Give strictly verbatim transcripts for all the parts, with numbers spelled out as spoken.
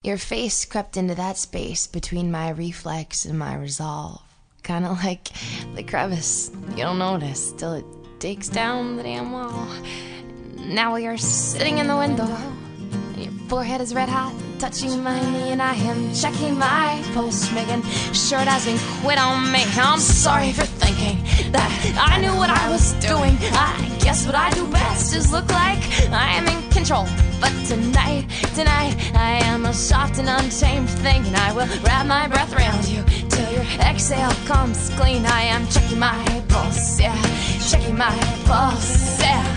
Your face crept into that space between my reflex and my resolve. Kind of like the crevice you don't notice till it takes down the damn wall. Now we are sitting in the window, and your forehead is red hot, touching my knee, and I am checking my pulse, making sure it hasn't quit on me. I'm sorry for thinking that I knew what I was doing. I guess what I do best is look like I am in control. But tonight, tonight, I am a soft and untamed thing, and I will wrap my breath around you till your exhale comes clean. I am checking my pulse, yeah, checking my pulse, yeah.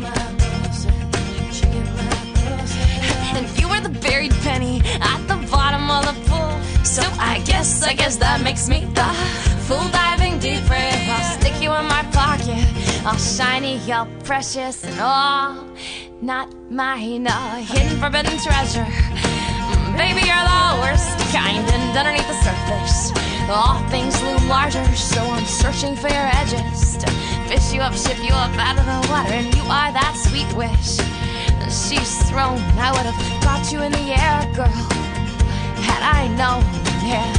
And you were the buried penny at the bottom of the pool. So I guess, I guess that makes me the fool diving deeper. I'll stick you in my pocket, all shiny, all precious, and all not mine, a hidden forbidden treasure. Mm, baby, you're the worst kind, and underneath the surface all things loom larger. So I'm searching for your edges to fish you up, ship you up out of the water. And you are that sweet wish she's thrown. I would have caught you in the air, girl, had I known, yeah.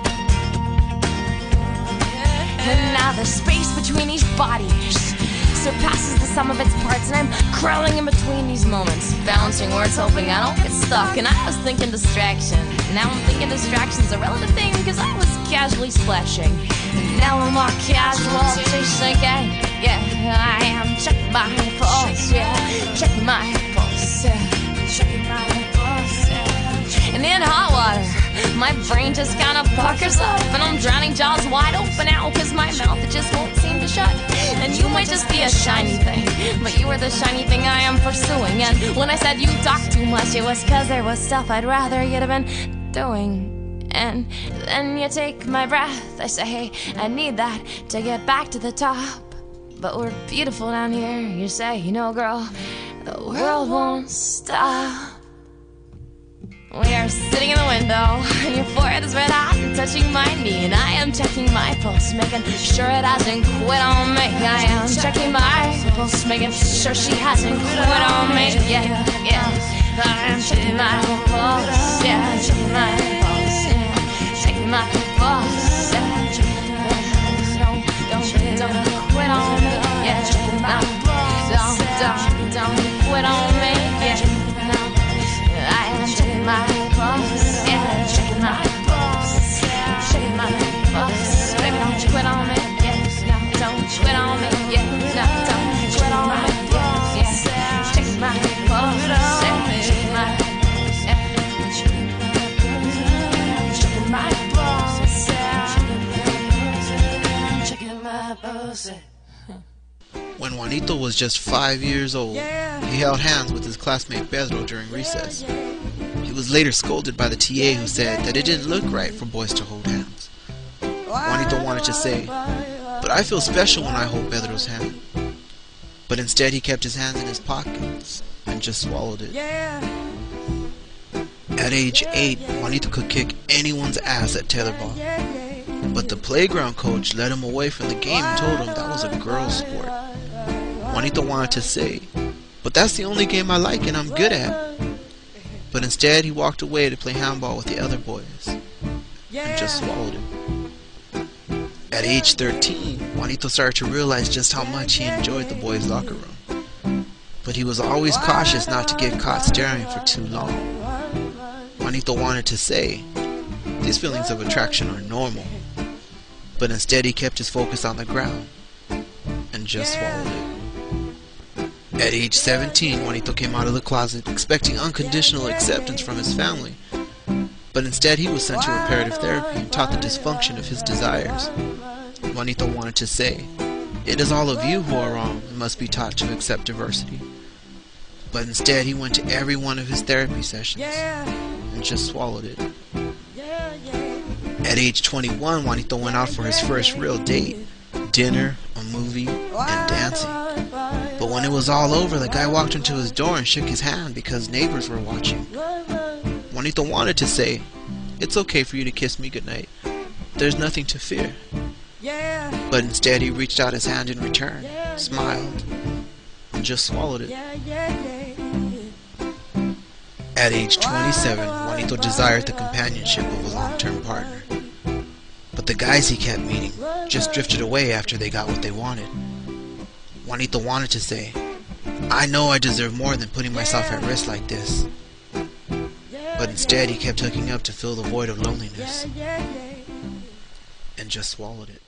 And now the space between these bodies surpasses the sum of its parts, and I'm crawling in between these moments, bouncing words, hoping I don't get stuck. And I was thinking distraction, now I'm thinking distraction's a relative thing, because I was casually splashing, and now I'm more casual, chasing again. Yeah, I am checking my pulse, yeah, checking my pulse, yeah, checking my pulse, yeah. And in hot water, my brain just kind of puckers up, and I'm drowning jaws wide open out, cause my mouth, it just won't seem to shut. And you might just be a shiny thing, but you are the shiny thing I am pursuing. And when I said you talk too much, it was cause there was stuff I'd rather you'd have been doing. And then you take my breath, I say, hey, I need that to get back to the top. But we're beautiful down here, you say, you know, girl, the world won't stop. We are sitting in the window, and your forehead is red hot and touching my knee, and I am checking my pulse, making sure it hasn't quit on me. I am checking my pulse, making sure she hasn't quit on me. Yeah, yeah. I am checking my pulse, yeah, checking my pulse, yeah, checking my pulse, yeah. Don't, don't, don't quit on me. Yeah, checking my pulse. Don't, don't, don't quit on me. Yeah. Checking my pulse, yeah, checking my pulse, yeah, checking my pulse. Baby, don't you quit on me, yeah, no, don't you quit on me, yeah, no, don't you quit on me, yeah, checking my pulse, yeah, checking my, yeah, checking my pulse, yeah, checking my pulse. When Juanito was just five years old, he held hands with his classmate Pedro during recess. He was later scolded by the T A, who said that it didn't look right for boys to hold hands. Juanito wanted to say, but I feel special when I hold Pedro's hand. But instead he kept his hands in his pockets and just swallowed it. At age eight, Juanito could kick anyone's ass at tetherball. But the playground coach led him away from the game and told him that was a girl's sport. Juanito wanted to say, but that's the only game I like and I'm good at. But instead he walked away to play handball with the other boys and just swallowed it. At age thirteen, Juanito started to realize just how much he enjoyed the boys' locker room. But he was always cautious not to get caught staring for too long. Juanito wanted to say, these feelings of attraction are normal. But instead he kept his focus on the ground and just swallowed it. At age seventeen, Juanito came out of the closet expecting unconditional acceptance from his family. But instead he was sent to reparative therapy and taught the dysfunction of his desires. Juanito wanted to say, it is all of you who are wrong and must be taught to accept diversity. But instead he went to every one of his therapy sessions and just swallowed it. At age twenty-one, Juanito went out for his first real date, dinner, a movie, and dancing. But when it was all over, the guy walked into his door and shook his hand because neighbors were watching. Juanito wanted to say, it's okay for you to kiss me goodnight. There's nothing to fear. But instead he reached out his hand in return, smiled, and just swallowed it. At age twenty-seven, Juanito desired the companionship of a long-term partner. But the guys he kept meeting just drifted away after they got what they wanted. Juanito wanted to say, I know I deserve more than putting myself at risk like this. But instead he kept hooking up to fill the void of loneliness. And just swallowed it.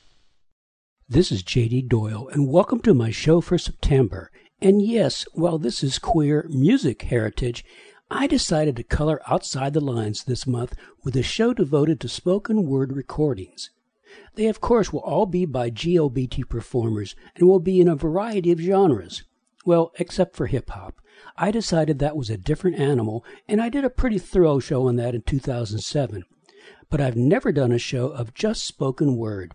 This is J D Doyle, and welcome to my show for September. And yes, while this is Queer Music Heritage, I decided to color outside the lines this month with a show devoted to spoken word recordings. They, of course, will all be by G L B T performers and will be in a variety of genres. Well, except for hip-hop. I decided that was a different animal, and I did a pretty thorough show on that in two thousand seven. But I've never done a show of just spoken word.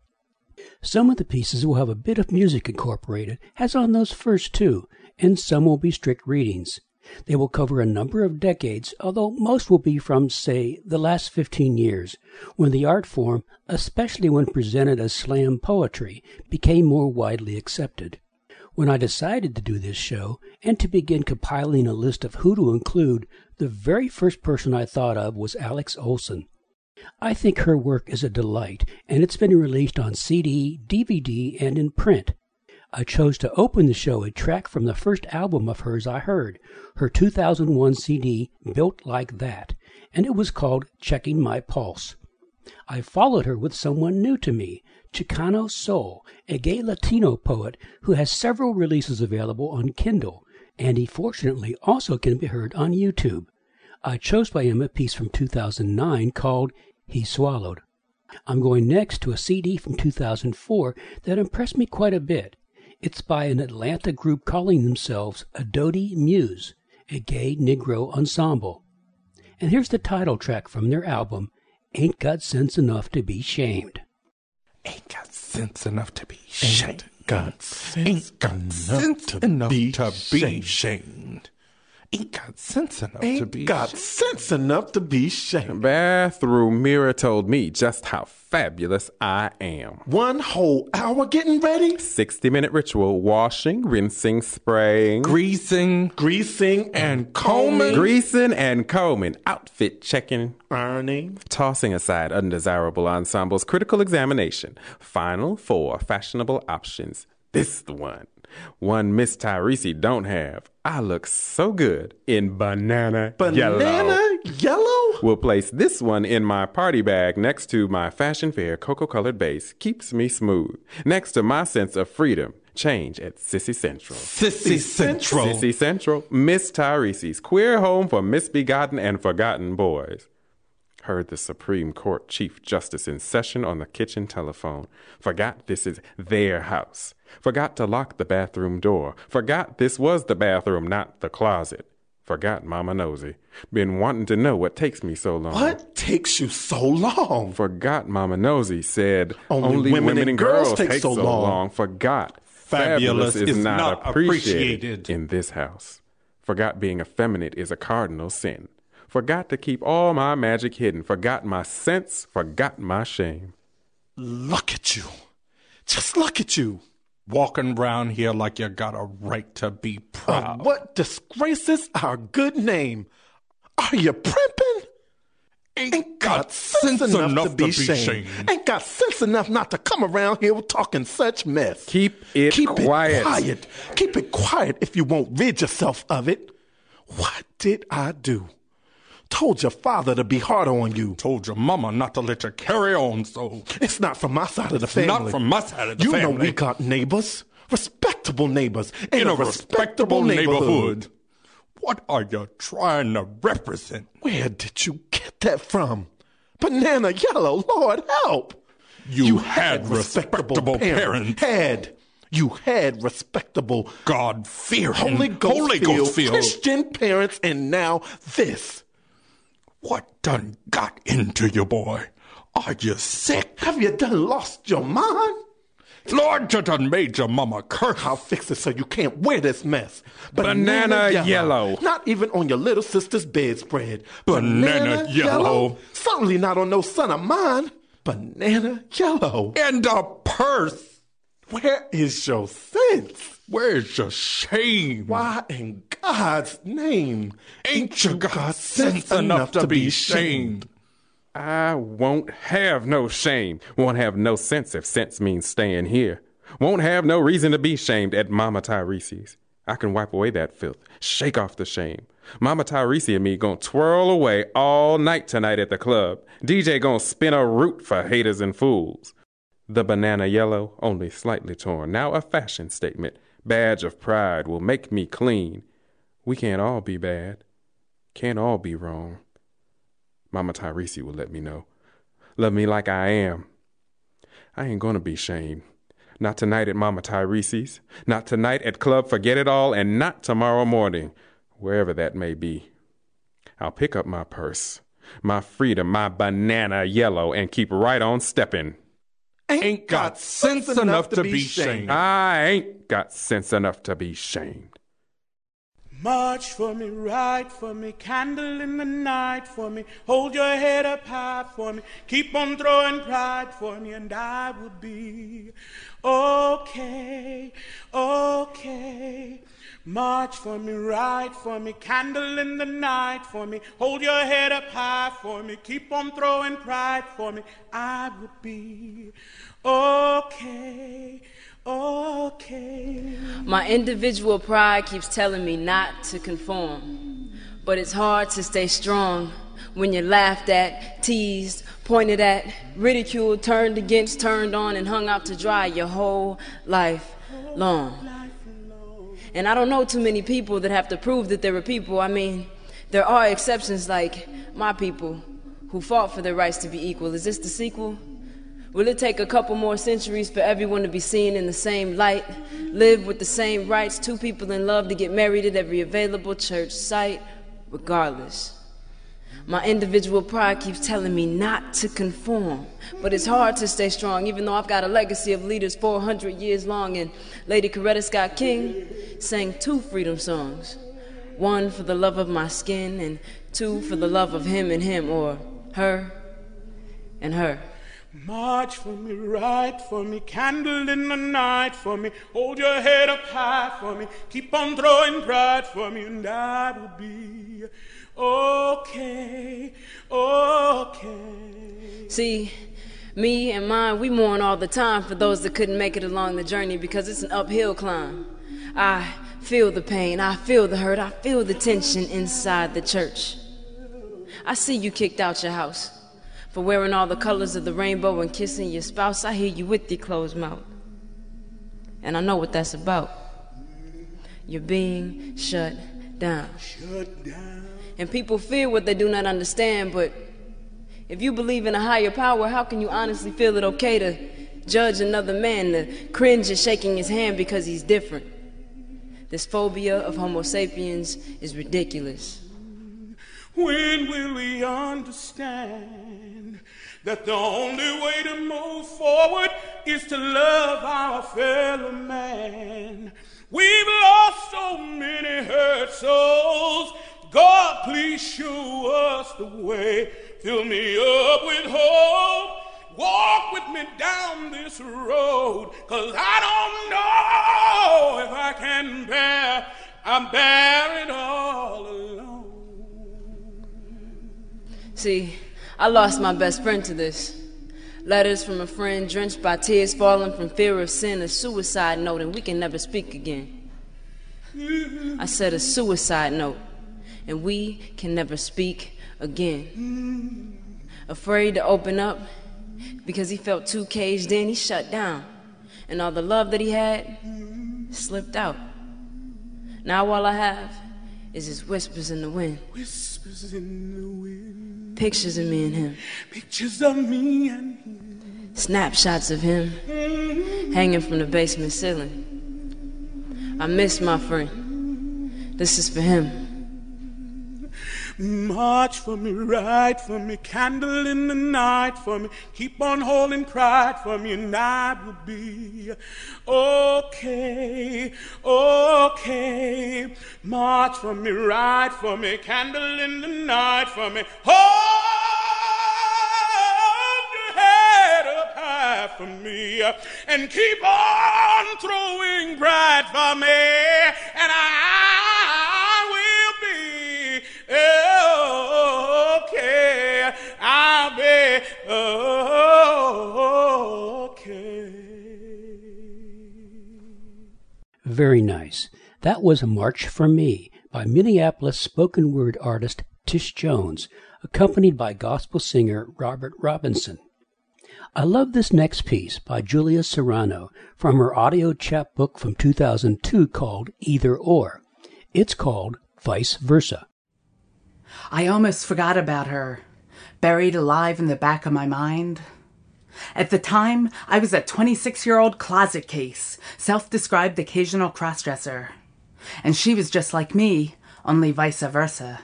Some of the pieces will have a bit of music incorporated, as on those first two, and some will be strict readings. They will cover a number of decades, although most will be from, say, the last fifteen years, when the art form, especially when presented as slam poetry, became more widely accepted. When I decided to do this show, and to begin compiling a list of who to include, the very first person I thought of was Alex Olson. I think her work is a delight, and it's been released on C D, D V D, and in print. I chose to open the show a track from the first album of hers I heard, her two thousand one C D, Built Like That, and it was called Checking My Pulse. I followed her with someone new to me, Chicano Soul, a gay Latino poet who has several releases available on Kindle, and he fortunately also can be heard on YouTube. I chose by him a piece from two thousand nine called He Swallowed. I'm going next to a C D from two thousand four that impressed me quite a bit. It's by an Atlanta group calling themselves Adodi Muse, a gay Negro ensemble. And here's the title track from their album, Ain't Got Sense Enough to Be Shamed. Ain't got sense enough to be shamed. Ain't got sense, Ain't got sense enough, enough to, be to be shamed. shamed. Ain't got sense enough Ain't to be got shamed. sense enough to be shamed. Bathroom mirror told me just how fabulous I am. One whole hour getting ready? sixty minute ritual, washing, rinsing, spraying, Greasing, greasing, and combing, greasing and combing, outfit checking, ironing, tossing aside undesirable ensembles, critical examination, final four fashionable options. This the one. One Miss Tyrese don't have. I look so good in banana, yellow. banana yellow? We'll place this one in my party bag next to my fashion fair cocoa-colored base. Keeps me smooth. Next to my sense of freedom. Change at Sissy Central. Sissy Central. Sissy Central, Miss Tyrese's queer home for misbegotten and forgotten boys. Heard the Supreme Court Chief Justice in session on the kitchen telephone. Forgot this is their house. Forgot to lock the bathroom door. Forgot this was the bathroom, not the closet. Forgot Mama Nosy. Been wanting to know what takes me so long. What takes you so long? Forgot Mama Nosy said Only only, women women, and and girls girls take take so so long. long. Forgot Fabulous fabulous, is, is not, not appreciated, appreciated. in this house. Forgot being effeminate is a cardinal sin. Forgot to keep all my magic hidden. Forgot my sense. Forgot my shame. Look at you. Just look at you. Walking around here like you got a right to be proud. Uh, what disgraces our good name? Are you primping? Ain't got sense enough, to be shamed. Ain't got sense enough not to come around here talking such mess. Keep it Keep quiet. it quiet. Keep it quiet if you won't rid yourself of it. What did I do? Told your father to be harder on you. Told your mama not to let you carry on so. It's not from my side of the family. Not from my side of the you family. know we got neighbors. Respectable neighbors. In, In a, a respectable, respectable neighborhood. neighborhood. What are you trying to represent? Where did you get that from? Banana yellow, Lord help. You, had respectable parents. Had. You had respectable, God-fearing, Holy Ghost, Holy filled Ghost filled. Christian parents, and now this. What done got into you, boy? Are you sick? Have you done lost your mind? Lord, you done made your mama curse. I'll fix it so you can't wear this mess. Banana yellow. Not even on your little sister's bedspread. Banana yellow. Certainly not on no son of mine. Banana yellow. And a purse. Where is your sense? Where's your shame? Why in God's name ain't you got sense enough to be shamed? I won't have no shame. Won't have no sense if sense means staying here. Won't have no reason to be shamed at Mama Tyrese's. I can wipe away that filth, shake off the shame. Mama Tyrese and me gon' twirl away all night tonight at the club. D J gon' spin a root for haters and fools. The banana yellow, only slightly torn, now a fashion statement. Badge of pride will make me clean. We can't all be bad, can't all be wrong. Mama Tyrese will let me know. Love me like I am. I ain't gonna be shamed. Not tonight at Mama Tyrese's, not tonight at Club Forget It All, and not tomorrow morning, wherever that may be. I'll pick up my purse, my freedom, my banana yellow, and keep right on stepping. Ain't got sense enough to be shamed. I ain't got sense enough to be shamed. March for me, ride for me, candle in the night for me, hold your head up high for me, keep on throwing pride for me, and I will be okay, okay. March for me, ride for me, candle in the night for me, hold your head up high for me, keep on throwing pride for me, I will be okay, okay. My individual pride keeps telling me not to conform, but it's hard to stay strong when you're laughed at, teased, pointed at, ridiculed, turned against, turned on, and hung out to dry your whole life long. And I don't know too many people that have to prove that they're a people. I mean, there are exceptions like my people who fought for their rights to be equal. Is this the sequel? Will it take a couple more centuries for everyone to be seen in the same light, live with the same rights, two people in love to get married at every available church site, regardless? My individual pride keeps telling me not to conform, but it's hard to stay strong, even though I've got a legacy of leaders four hundred years long, and Lady Coretta Scott King sang two freedom songs, one for the love of my skin, and two for the love of him and him, or her and her. March for me, ride for me, candle in the night for me, hold your head up high for me, keep on throwing pride for me, and I will be okay, okay. See, me and mine, we mourn all the time for those that couldn't make it along the journey because it's an uphill climb. I feel the pain, I feel the hurt, I feel the tension inside the church. I see you kicked out your house for wearing all the colors of the rainbow and kissing your spouse. I hear you with your closed mouth. And I know what that's about. You're being shut down. Shut down. And people fear what they do not understand, but if you believe in a higher power, how can you honestly feel it okay to judge another man, to cringe at shaking his hand because he's different? This phobia of Homo sapiens is ridiculous. When will we understand that the only way to move forward is to love our fellow man? We've lost so many hurt souls. God, please show us the way. Fill me up with hope. Walk with me down this road, 'cause I don't know if I can bear, I bear it all alone. See, I lost my best friend to this. Letters from a friend drenched by tears falling from fear of sin, a suicide note, and we can never speak again. I said a suicide note, and we can never speak again. Afraid to open up because he felt too caged in, he shut down, and all the love that he had slipped out. Now all I have is his whispers in the wind. Whispers in the wind. Pictures of me and him. Pictures of me and him. Snapshots of him hanging from the basement ceiling. I miss my friend. This is for him. March for me, ride for me, candle in the night for me, keep on holding pride for me, and I will be okay, okay. March for me, ride for me, candle in the night for me, hold your head up high for me and keep on throwing pride for me, and I will be okay. I'll be okay. Very nice. That was March for Me by Minneapolis spoken word artist Tish Jones, accompanied by gospel singer Robert Robinson. I love this next piece by Julia Serrano from her audio chapbook from two thousand two called Either Or. It's called Vice Versa. I almost forgot about her, buried alive in the back of my mind. At the time, I was a twenty-six-year-old closet case, self-described occasional crossdresser. And she was just like me, only vice versa.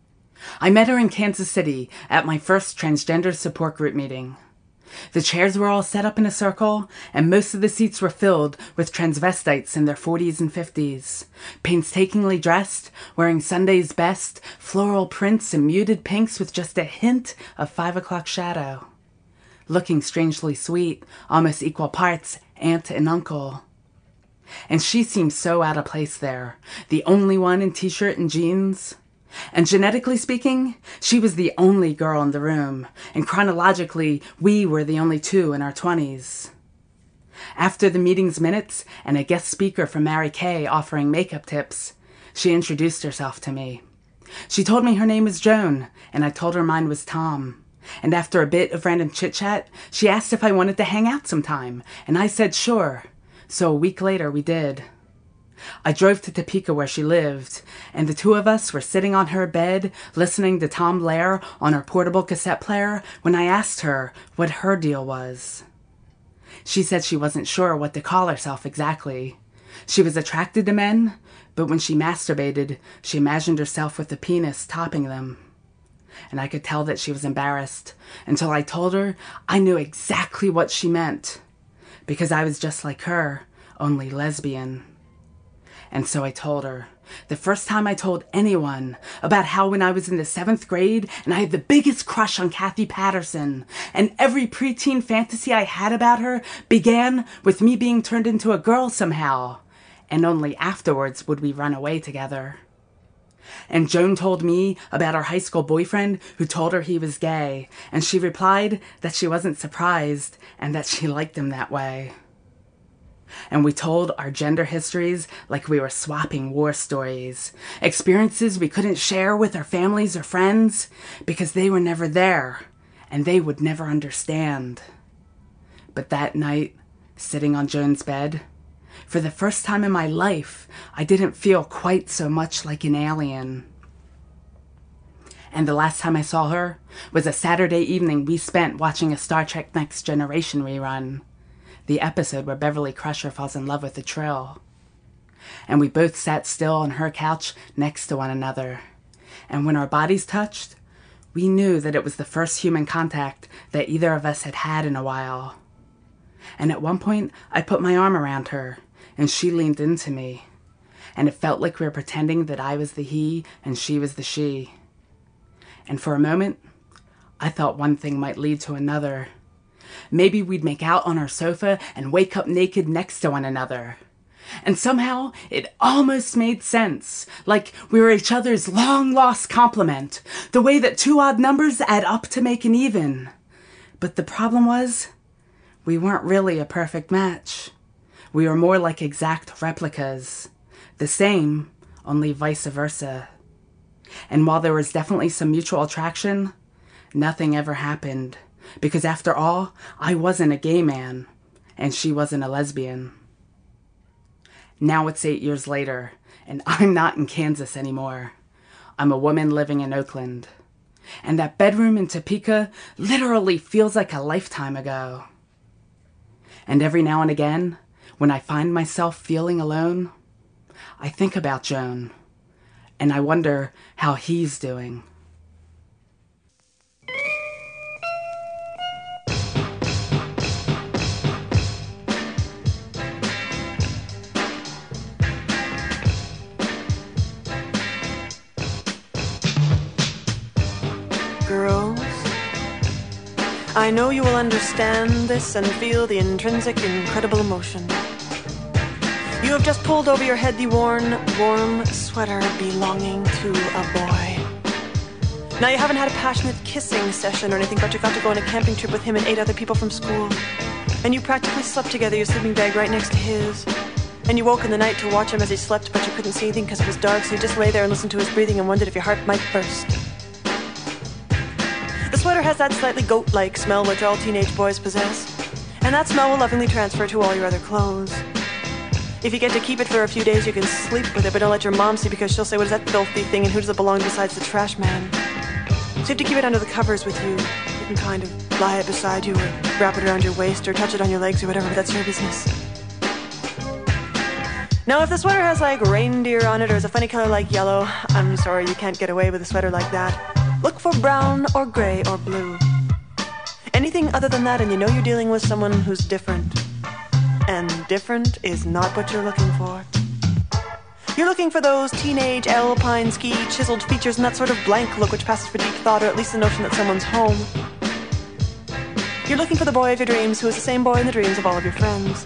I met her in Kansas City at my first transgender support group meeting. The chairs were all set up in a circle, and most of the seats were filled with transvestites in their forties and fifties, painstakingly dressed, wearing Sunday's best, floral prints and muted pinks with just a hint of five o'clock shadow. Looking strangely sweet, almost equal parts aunt and uncle. And she seemed so out of place there, the only one in t-shirt and jeans. And genetically speaking, she was the only girl in the room, and chronologically, we were the only two in our twenties. After the meeting's minutes and a guest speaker from Mary Kay offering makeup tips, she introduced herself to me. She told me her name was Joan, and I told her mine was Tom. And after a bit of random chit-chat, she asked if I wanted to hang out sometime, and I said sure. So a week later, we did. I drove to Topeka where she lived, and the two of us were sitting on her bed, listening to Tom Lehrer on her portable cassette player, when I asked her what her deal was. She said she wasn't sure what to call herself exactly. She was attracted to men, but when she masturbated, she imagined herself with a penis topping them. And I could tell that she was embarrassed, until I told her I knew exactly what she meant, because I was just like her, only lesbian. And so I told her, the first time I told anyone, about how when I was in the seventh grade and I had the biggest crush on Kathy Patterson, and every preteen fantasy I had about her began with me being turned into a girl somehow, and only afterwards would we run away together. And Joan told me about her high school boyfriend who told her he was gay, and she replied that she wasn't surprised and that she liked him that way. And we told our gender histories like we were swapping war stories, experiences we couldn't share with our families or friends because they were never there and they would never understand. But that night, sitting on Joan's bed, for the first time in my life, I didn't feel quite so much like an alien. And the last time I saw her was a Saturday evening we spent watching a Star Trek Next Generation rerun, the episode where Beverly Crusher falls in love with the Trill. And we both sat still on her couch next to one another. And when our bodies touched, we knew that it was the first human contact that either of us had had in a while. And at one point, I put my arm around her, and she leaned into me. And it felt like we were pretending that I was the he and she was the she. And for a moment, I thought one thing might lead to another. Maybe we'd make out on our sofa and wake up naked next to one another. And somehow, it almost made sense, like we were each other's long-lost complement, the way that two odd numbers add up to make an even. But the problem was, we weren't really a perfect match. We were more like exact replicas. The same, only vice versa. And while there was definitely some mutual attraction, nothing ever happened. Because after all, I wasn't a gay man, and she wasn't a lesbian. Now it's eight years later, and I'm not in Kansas anymore. I'm a woman living in Oakland. And that bedroom in Topeka literally feels like a lifetime ago. And every now and again, when I find myself feeling alone, I think about Joan, and I wonder how he's doing. Girls, I know you will understand this and feel the intrinsic, incredible emotion. You have just pulled over your head the worn, warm sweater belonging to a boy. Now you haven't had a passionate kissing session or anything, but you got to go on a camping trip with him and eight other people from school. And you practically slept together, your sleeping bag right next to his. And you woke in the night to watch him as he slept, but you couldn't see anything because it was dark, so you just lay there and listened to his breathing and wondered if your heart might burst. The sweater has that slightly goat-like smell which all teenage boys possess, and that smell will lovingly transfer to all your other clothes. If you get to keep it for a few days, you can sleep with it, but don't let your mom see because she'll say, what is that filthy thing and who does it belong besides the trash man? So you have to keep it under the covers with you. You can kind of lie it beside you or wrap it around your waist or touch it on your legs or whatever, but that's your business. Now, if the sweater has like reindeer on it or is a funny color like yellow, I'm sorry, you can't get away with a sweater like that. Look for brown or gray or blue. Anything other than that and you know you're dealing with someone who's different. And different is not what you're looking for. You're looking for those teenage alpine ski chiseled features and that sort of blank look which passes for deep thought or at least the notion that someone's home. You're looking for the boy of your dreams who is the same boy in the dreams of all of your friends.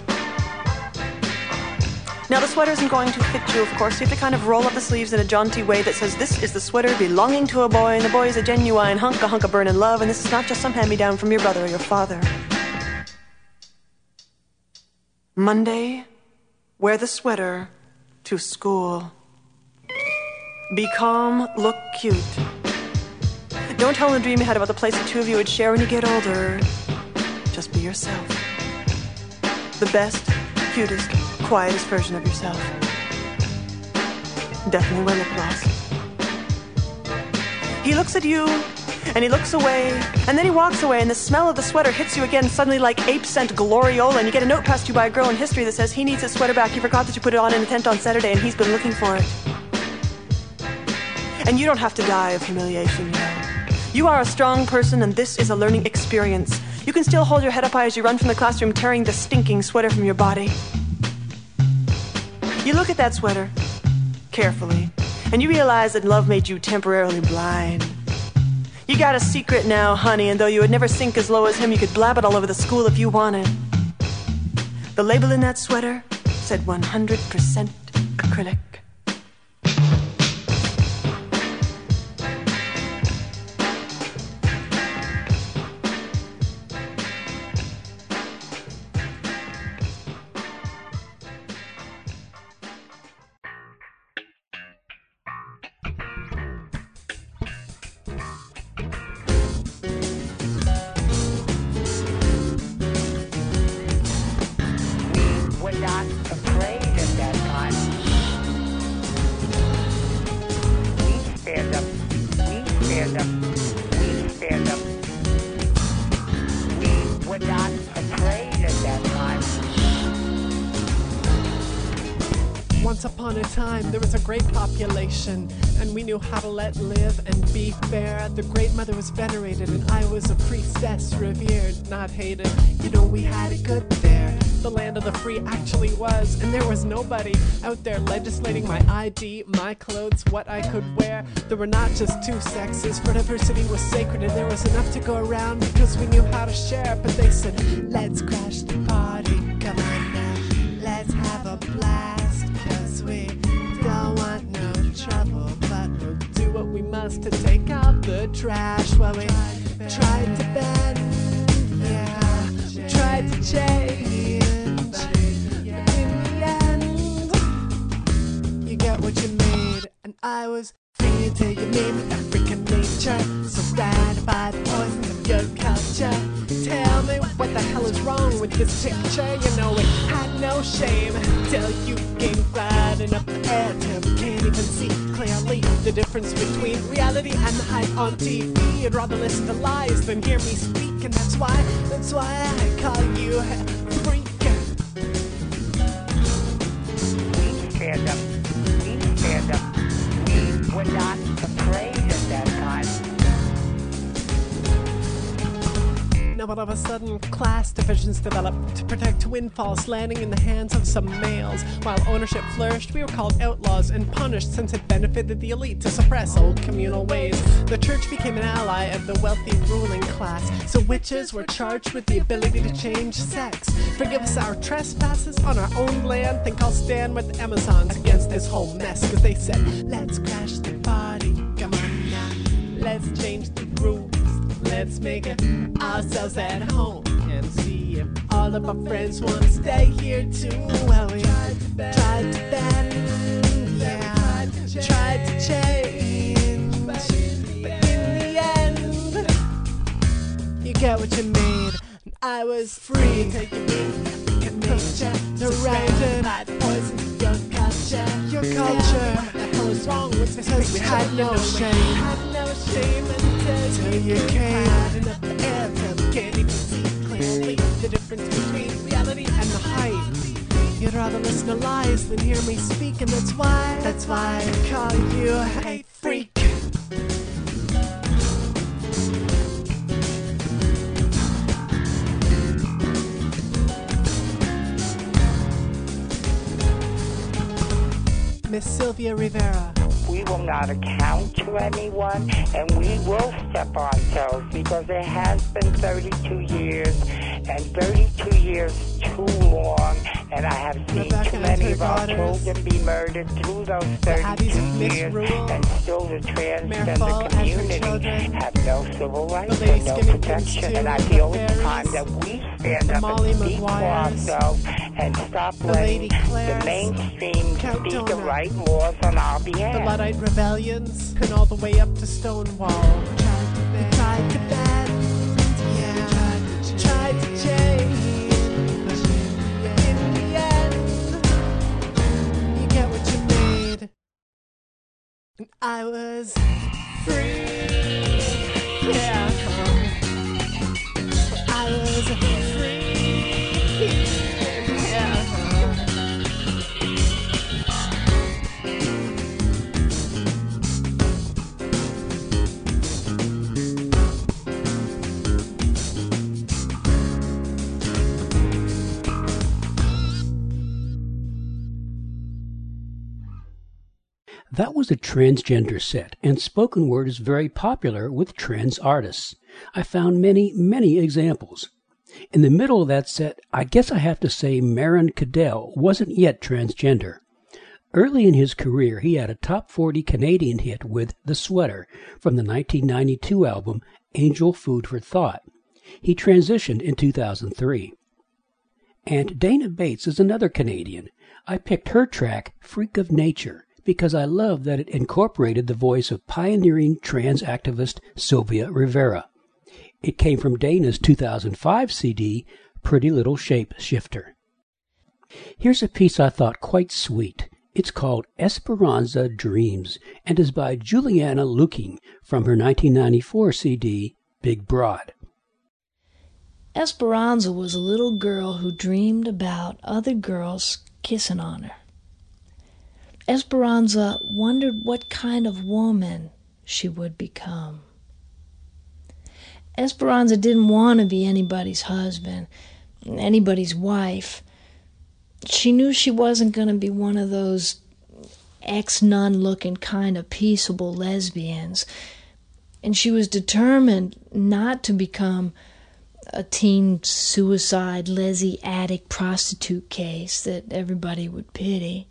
Now, the sweater isn't going to fit you, of course. You have to kind of roll up the sleeves in a jaunty way that says, this is the sweater belonging to a boy, and the boy is a genuine hunk, a hunk of burnin' love, and this is not just some hand-me-down from your brother or your father. Monday, wear the sweater to school. Be calm, look cute. Don't tell him a dream you had about the place the two of you would share when you get older. Just be yourself. The best, cutest, quietest version of yourself. Definitely wear lip gloss. He looks at you, and he looks away, and then he walks away, and the smell of the sweater hits you again suddenly like ape scent gloriola, and you get a note passed to you by a girl in history that says he needs his sweater back. He forgot that you put it on in a tent on Saturday, and he's been looking for it. And you don't have to die of humiliation, you know. You are a strong person, and this is a learning experience. You can still hold your head up high as you run from the classroom tearing the stinking sweater from your body. You look at that sweater carefully, and you realize that love made you temporarily blind. You got a secret now, honey, and though you would never sink as low as him, you could blab it all over the school if you wanted. The label in that sweater said one hundred percent acrylic. Once upon a time, there was a great population, and we knew how to let live and be fair. The Great Mother was venerated, and I was a priestess, revered, not hated. You know, we had it good there. The land of the free actually was, and there was nobody out there legislating my I D, my clothes, what I could wear. There were not just two sexes, for diversity was sacred, and there was enough to go around because we knew how to share. But they said, let's crash the party, come on now, let's have a blast, cause we don't want no trouble, but we'll do what we must to take out the trash. Well, we tried to bend, yeah, we tried to change, but in the end, you get what you made, and I was free until you made me African nature, so blinded by the poison of your culture. Tell me what the hell is wrong with this picture. You know it had no shame till you gained flat enough the air till we can't even see clearly the difference between reality and the hype on T V. You'd rather listen to lies than hear me speak, and that's why, that's why I call you a freak. We stand up, we stand up, we were not afraid at that time. Now all of a sudden, class divisions developed to protect windfalls landing in the hands of some males. While ownership flourished, we were called outlaws and punished since it benefited the elite to suppress old communal ways. The church became an ally of the wealthy ruling class, so witches were charged with the ability to change sex. Forgive us our trespasses on our own land. Think I'll stand with the Amazons against this whole mess, cause they said, let's crash the party, come on now, let's change the grooves. Let's make it ourselves at home and see if all of our friends want to stay here too. Well, we tried to bend, yeah, tried to change, but in the end, you get what you made. And I was free. Take your nature, surrounded by the poison of your culture. Your culture. What the hell is wrong with this? Because we had no shame. Had no shame until you came. Enough the air till you can't even see clearly the difference between reality and the hype. You'd rather listen to lies than hear me speak, and that's why, that's why I call you a freak. Miss Sylvia Rivera. We will not account to anyone, and we will step on toes because it has been thirty-two years, and thirty-two years too long, and I have seen Rebecca too many of our children be murdered through those thirty-two years, and still the transgender community have no civil rights and no protection, and I feel it's time that we stand up and speak for ourselves and stop letting the mainstream speak the right laws on our behalf. The Luddite rebellions and all the way up to Stonewall. We tried to bend, yeah, tried to change, but in the end, you get what you made. And I was free, yeah, I was free, yeah. That was a transgender set, and spoken word is very popular with trans artists. I found many, many examples. In the middle of that set, I guess I have to say Marin Cadell wasn't yet transgender. Early in his career, he had a top forty Canadian hit with The Sweater from the nineteen ninety-two album Angel Food for Thought. He transitioned in two thousand three. And Dana Bates is another Canadian. I picked her track, Freak of Nature, because I love that it incorporated the voice of pioneering trans activist Sylvia Rivera. It came from Dana's two thousand five C D, Pretty Little Shape Shifter. Here's a piece I thought quite sweet. It's called Esperanza Dreams and is by Juliana Luking from her nineteen ninety-four C D, Big Broad. Esperanza was a little girl who dreamed about other girls kissing on her. Esperanza wondered what kind of woman she would become. Esperanza didn't want to be anybody's husband, anybody's wife. She knew she wasn't going to be one of those ex-nun-looking kind of peaceable lesbians, and she was determined not to become a teen suicide, lesy addict prostitute case that everybody would pity.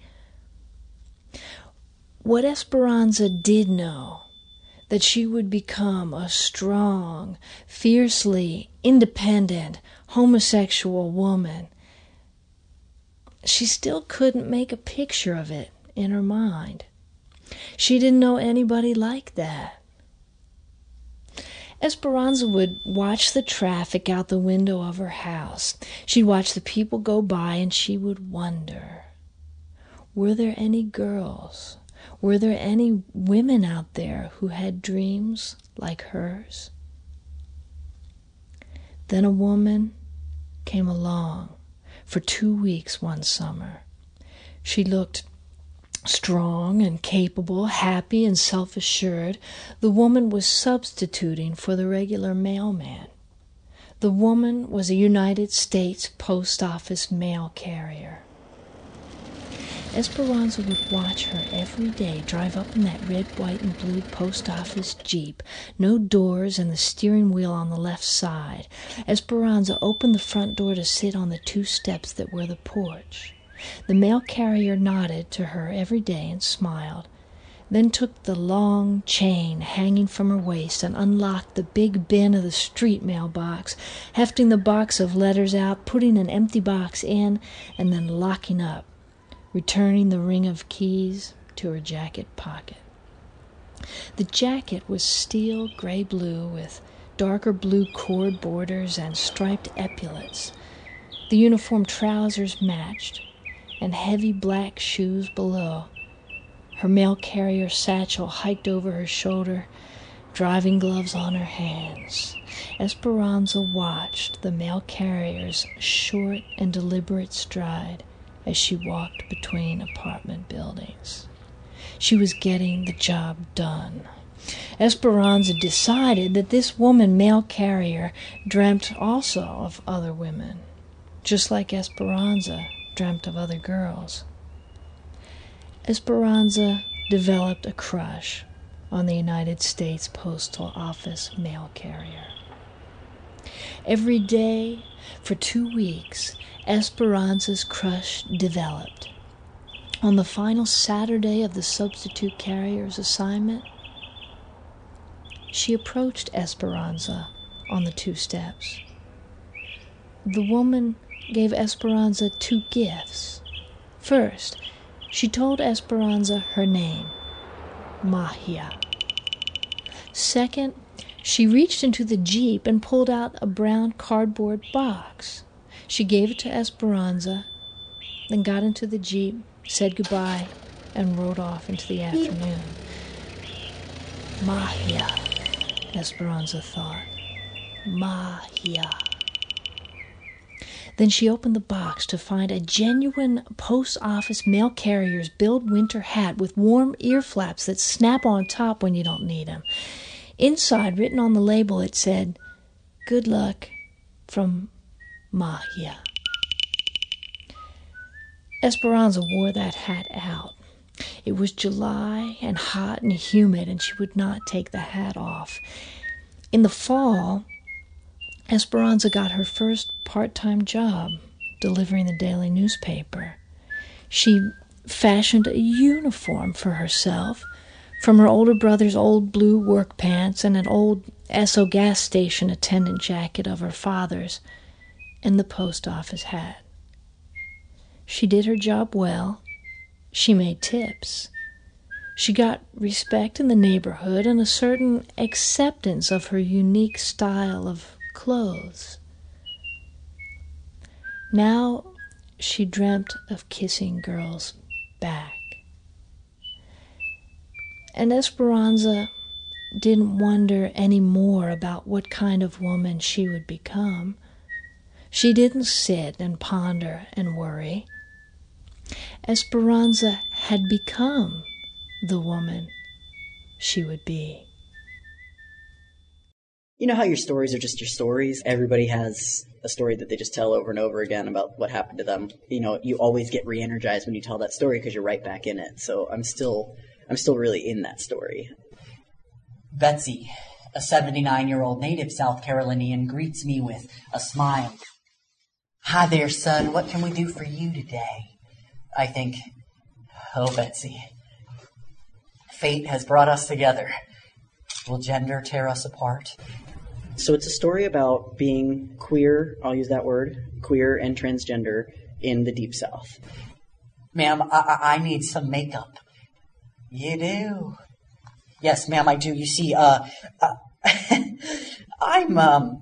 What Esperanza did know, that she would become a strong, fiercely independent, homosexual woman. She still couldn't make a picture of it in her mind. She didn't know anybody like that. Esperanza would watch the traffic out the window of her house. She'd watch the people go by, and she would wonder, were there any girls? Were there any women out there who had dreams like hers? Then a woman came along for two weeks one summer. She looked strong and capable, happy and self-assured. The woman was substituting for the regular mailman. The woman was a United States Post Office mail carrier. Esperanza would watch her every day drive up in that red, white, and blue post office Jeep. No doors and the steering wheel on the left side. Esperanza opened the front door to sit on the two steps that were the porch. The mail carrier nodded to her every day and smiled, then took the long chain hanging from her waist and unlocked the big bin of the street mailbox, hefting the box of letters out, putting an empty box in, and then locking up, returning the ring of keys to her jacket pocket. The jacket was steel gray-blue with darker blue cord borders and striped epaulets. The uniform trousers matched, and heavy black shoes below. Her mail carrier satchel hiked over her shoulder, driving gloves on her hands. Esperanza watched the mail carrier's short and deliberate stride as she walked between apartment buildings. She was getting the job done. Esperanza decided that this woman mail carrier dreamt also of other women, just like Esperanza dreamt of other girls. Esperanza developed a crush on the United States Postal Office mail carrier. Every day for two weeks, Esperanza's crush developed. On the final Saturday of the substitute carrier's assignment, she approached Esperanza on the two steps. The woman gave Esperanza two gifts. First, she told Esperanza her name, Mahia. Second, she reached into the Jeep and pulled out a brown cardboard box. She gave it to Esperanza, then got into the Jeep, said goodbye, and rode off into the afternoon. Mahia, Esperanza thought. Mahia. Then she opened the box to find a genuine post office mail carrier's billed winter hat with warm ear flaps that snap on top when you don't need them. Inside, written on the label, it said, "Good luck from Mahia." Esperanza wore that hat out. It was July and hot and humid, and she would not take the hat off. In the fall, Esperanza got her first part-time job, delivering the daily newspaper. She fashioned a uniform for herself from her older brother's old blue work pants and an old Esso gas station attendant jacket of her father's, and the post office hat. She did her job well. She made tips. She got respect in the neighborhood and a certain acceptance of her unique style of clothes. Now she dreamt of kissing girls back. And Esperanza didn't wonder any more about what kind of woman she would become. She didn't sit and ponder and worry. Esperanza had become the woman she would be. You know how your stories are just your stories? Everybody has a story that they just tell over and over again about what happened to them. You know, you always get re-energized when you tell that story because you're right back in it. So I'm still, I'm still really in that story. Betsy, a seventy-nine-year-old native South Carolinian, greets me with a smile. "Hi there, son. What can we do for you today?" I think, oh, Betsy, fate has brought us together. Will gender tear us apart? So it's a story about being queer, I'll use that word, queer and transgender in the Deep South. Ma'am, I, I need some makeup. You do? Yes, ma'am, I do. You see, uh, uh I'm, um,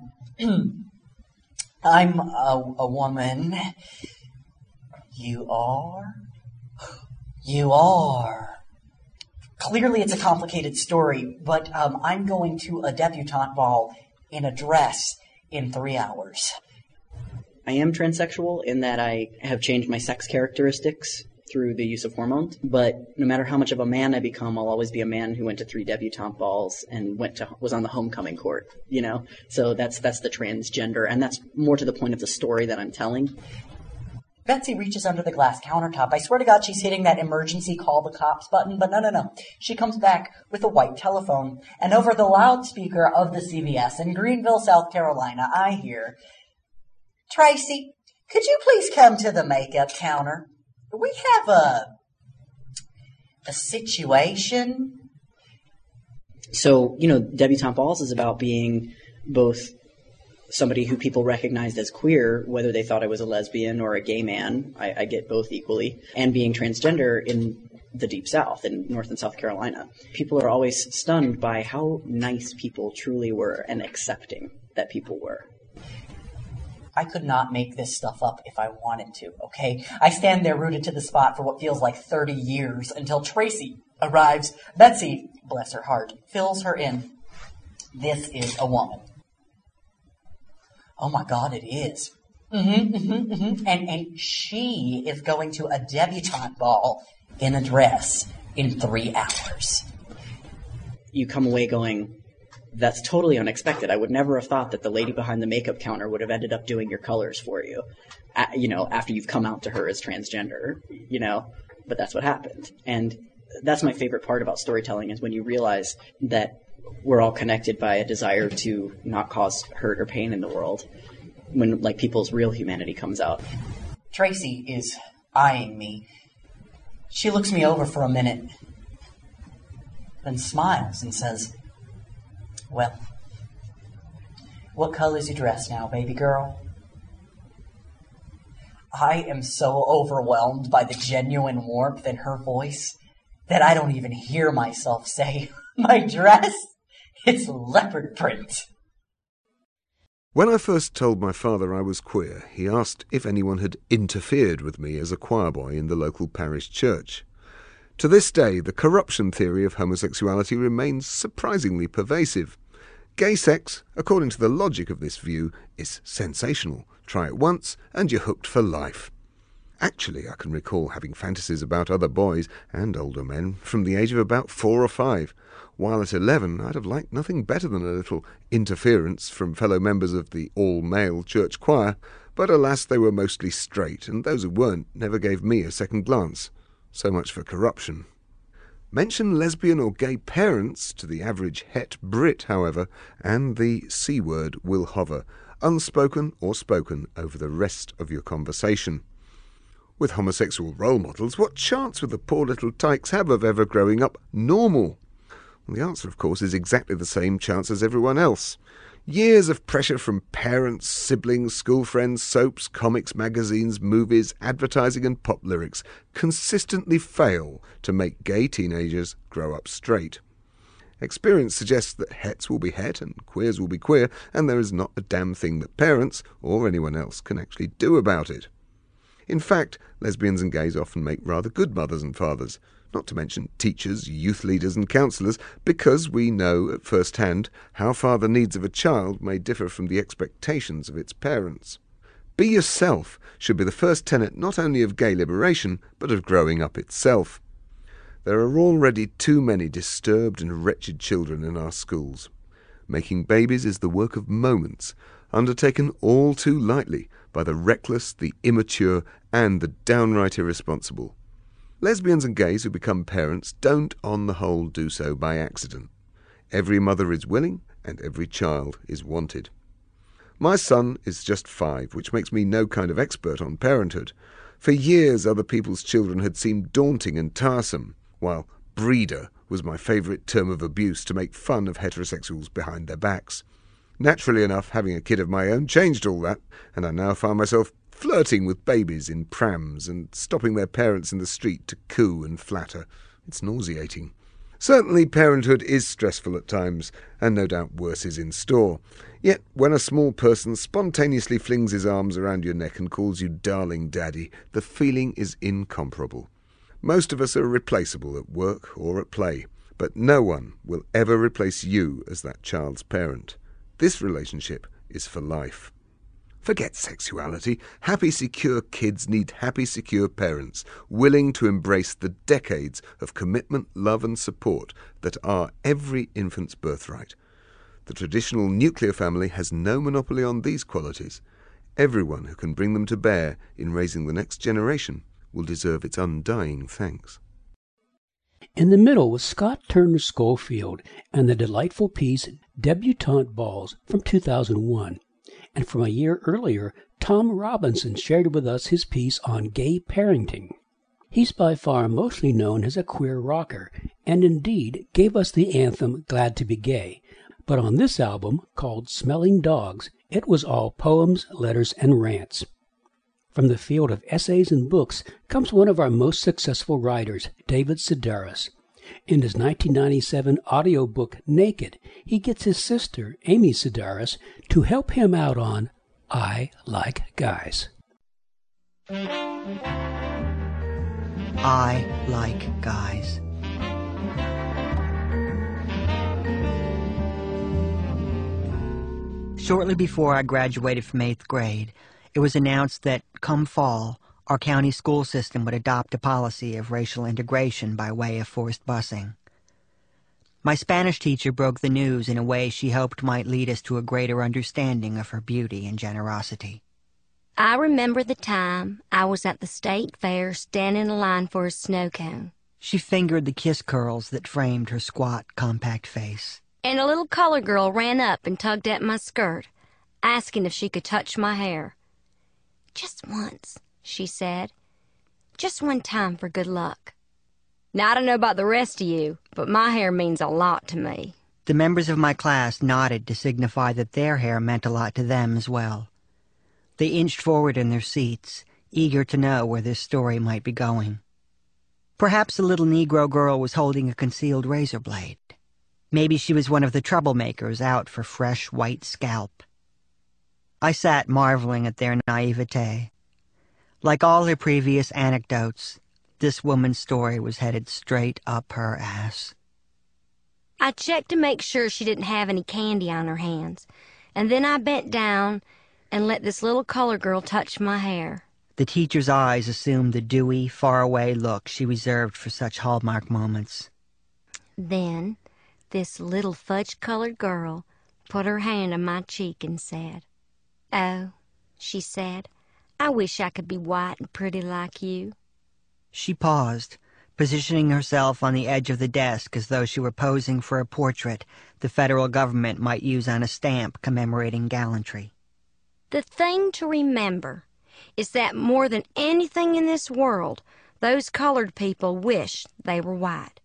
I'm a, a woman. You are? You are. Clearly it's a complicated story, but um, I'm going to a debutante ball in a dress in three hours. I am transsexual in that I have changed my sex characteristics through the use of hormones. But no matter how much of a man I become, I'll always be a man who went to three debutante balls and went to was on the homecoming court, you know? So that's that's the transgender, and that's more to the point of the story that I'm telling. Betsy reaches under the glass countertop. I swear to God she's hitting that emergency call the cops button, but no, no, no. She comes back with a white telephone, and over the loudspeaker of the C V S in Greenville, South Carolina, I hear, "Tracy, could you please come to the makeup counter? We have a, a situation." So, you know, Debutante Balls is about being both somebody who people recognized as queer, whether they thought I was a lesbian or a gay man. I, I get both equally. And being transgender in the Deep South, in North and South Carolina. People are always stunned by how nice people truly were and accepting that people were. I could not make this stuff up if I wanted to, okay? I stand there rooted to the spot for what feels like thirty years until Tracy arrives. Betsy, bless her heart, fills her in. This is a woman. Oh my God, it is. Mm-hmm, mm-hmm, mm-hmm. And, and she is going to a debutante ball in a dress in three hours. You come away going, that's totally unexpected. I would never have thought that the lady behind the makeup counter would have ended up doing your colors for you, you know, after you've come out to her as transgender, you know, but that's what happened. And that's my favorite part about storytelling is when you realize that we're all connected by a desire to not cause hurt or pain in the world when, like, people's real humanity comes out. Tracy is eyeing me. She looks me over for a minute, then smiles and says, "Well, what color's your dress now, baby girl?" I am so overwhelmed by the genuine warmth in her voice that I don't even hear myself say, "My dress? It's leopard print." When I first told my father I was queer, he asked if anyone had interfered with me as a choir boy in the local parish church. To this day, the corruption theory of homosexuality remains surprisingly pervasive. Gay sex, according to the logic of this view, is sensational. Try it once, and you're hooked for life. Actually, I can recall having fantasies about other boys and older men from the age of about four or five, while at eleven I'd have liked nothing better than a little interference from fellow members of the all-male church choir, but alas, they were mostly straight, and those who weren't never gave me a second glance. So much for corruption. Mention lesbian or gay parents to the average het Brit, however, and the C word will hover, unspoken or spoken, over the rest of your conversation. With homosexual role models, what chance would the poor little tykes have of ever growing up normal? Well, the answer, of course, is exactly the same chance as everyone else. Years of pressure from parents, siblings, school friends, soaps, comics, magazines, movies, advertising and pop lyrics consistently fail to make gay teenagers grow up straight. Experience suggests that hets will be het and queers will be queer, and there is not a damn thing that parents, or anyone else, can actually do about it. In fact, lesbians and gays often make rather good mothers and fathers, not to mention teachers, youth leaders and counsellors, because we know at first hand how far the needs of a child may differ from the expectations of its parents. Be yourself should be the first tenet not only of gay liberation, but of growing up itself. There are already too many disturbed and wretched children in our schools. Making babies is the work of moments, undertaken all too lightly by the reckless, the immature, and the downright irresponsible. Lesbians and gays who become parents don't, on the whole, do so by accident. Every mother is willing, and every child is wanted. My son is just five, which makes me no kind of expert on parenthood. For years, other people's children had seemed daunting and tiresome, while breeder was my favourite term of abuse to make fun of heterosexuals behind their backs. Naturally enough, having a kid of my own changed all that, and I now find myself flirting with babies in prams and stopping their parents in the street to coo and flatter. It's nauseating. Certainly parenthood is stressful at times, and no doubt worse is in store. Yet when a small person spontaneously flings his arms around your neck and calls you darling daddy, the feeling is incomparable. Most of us are replaceable at work or at play, but no one will ever replace you as that child's parent. This relationship is for life. Forget sexuality. Happy, secure kids need happy, secure parents, willing to embrace the decades of commitment, love and support that are every infant's birthright. The traditional nuclear family has no monopoly on these qualities. Everyone who can bring them to bear in raising the next generation will deserve its undying thanks. In the middle was Scott Turner Schofield and the delightful piece Debutante Balls from two thousand one. And from a year earlier, Tom Robinson shared with us his piece on gay parenting. He's by far mostly known as a queer rocker, and indeed gave us the anthem Glad to be Gay. But on this album, called Smelling Dogs, it was all poems, letters, and rants. From the field of essays and books comes one of our most successful writers, David Sedaris. In his nineteen ninety-seven audiobook Naked, he gets his sister, Amy Sedaris, to help him out on I Like Guys. I like guys. Shortly before I graduated from eighth grade, it was announced that, come fall, our county school system would adopt a policy of racial integration by way of forced busing. My Spanish teacher broke the news in a way she hoped might lead us to a greater understanding of her beauty and generosity. I remember the time I was at the state fair standing in line for a snow cone. She fingered the kiss curls that framed her squat, compact face. And a little colored girl ran up and tugged at my skirt, asking if she could touch my hair. Just once, she said. Just one time for good luck. Now, I don't know about the rest of you, but my hair means a lot to me. The members of my class nodded to signify that their hair meant a lot to them as well. They inched forward in their seats, eager to know where this story might be going. Perhaps the little Negro girl was holding a concealed razor blade. Maybe she was one of the troublemakers out for fresh white scalp. I sat marveling at their naivete. Like all her previous anecdotes, this woman's story was headed straight up her ass. I checked to make sure she didn't have any candy on her hands, and then I bent down and let this little colored girl touch my hair. The teacher's eyes assumed the dewy, faraway look she reserved for such hallmark moments. Then this little fudge-colored girl put her hand on my cheek and said, "Oh," she said, "I wish I could be white and pretty like you." She paused, positioning herself on the edge of the desk as though she were posing for a portrait the federal government might use on a stamp commemorating gallantry. The thing to remember is that more than anything in this world, those colored people wish they were white.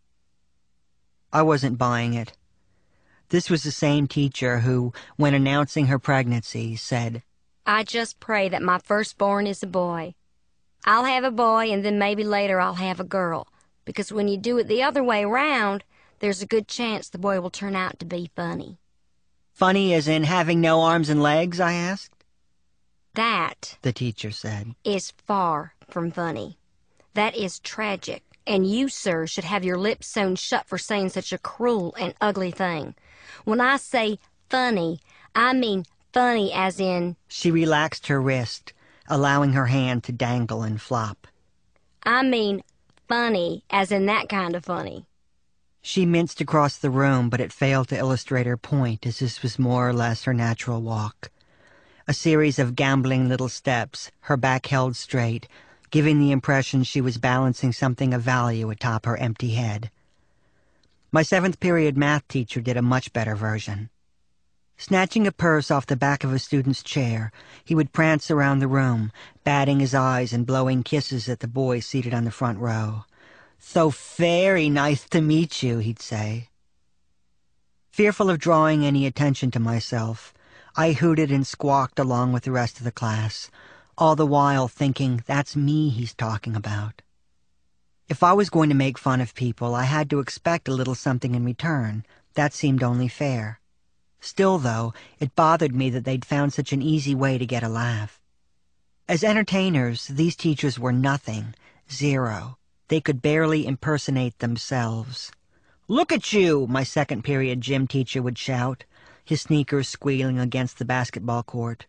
I wasn't buying it. This was the same teacher who, when announcing her pregnancy, said, "I just pray that my firstborn is a boy. I'll have a boy, and then maybe later I'll have a girl, because when you do it the other way around, there's a good chance the boy will turn out to be funny." Funny as in having no arms and legs, I asked. That, the teacher said, is far from funny. That is tragic. And you, sir, should have your lips sewn shut for saying such a cruel and ugly thing. When I say funny, I mean funny as in... She relaxed her wrist, allowing her hand to dangle and flop. I mean funny as in that kind of funny. She minced across the room, but it failed to illustrate her point, as this was more or less her natural walk. A series of gambling little steps, her back held straight, giving the impression she was balancing something of value atop her empty head. My seventh period math teacher did a much better version. Snatching a purse off the back of a student's chair, he would prance around the room, batting his eyes and blowing kisses at the boy seated on the front row. "So very nice to meet you," he'd say. Fearful of drawing any attention to myself, I hooted and squawked along with the rest of the class, all the while thinking, that's me he's talking about. If I was going to make fun of people, I had to expect a little something in return. That seemed only fair. Still, though, it bothered me that they'd found such an easy way to get a laugh. As entertainers, these teachers were nothing, zero. They could barely impersonate themselves. "Look at you," my second period gym teacher would shout, his sneakers squealing against the basketball court.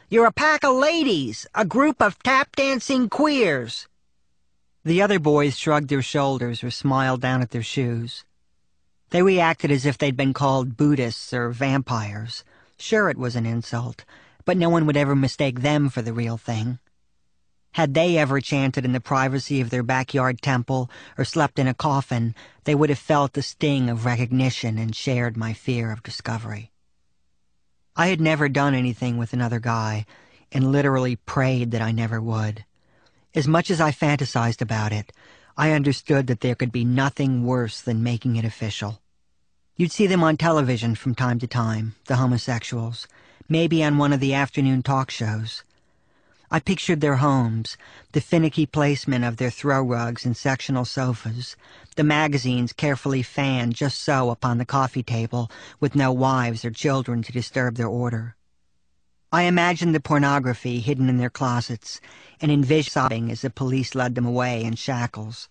You're a pack of ladies, a group of tap-dancing queers. The other boys shrugged their shoulders or smiled down at their shoes. They reacted as if they'd been called Buddhists or vampires. Sure, it was an insult, but no one would ever mistake them for the real thing. Had they ever chanted in the privacy of their backyard temple or slept in a coffin, they would have felt the sting of recognition and shared my fear of discovery. I had never done anything with another guy, and literally prayed that I never would. As much as I fantasized about it, I understood that there could be nothing worse than making it official. You'd see them on television from time to time, the homosexuals, maybe on one of the afternoon talk shows. I pictured their homes, the finicky placement of their throw rugs and sectional sofas, the magazines carefully fanned just so upon the coffee table with no wives or children to disturb their order. I imagined the pornography hidden in their closets and envisioned sobbing as the police led them away in shackles.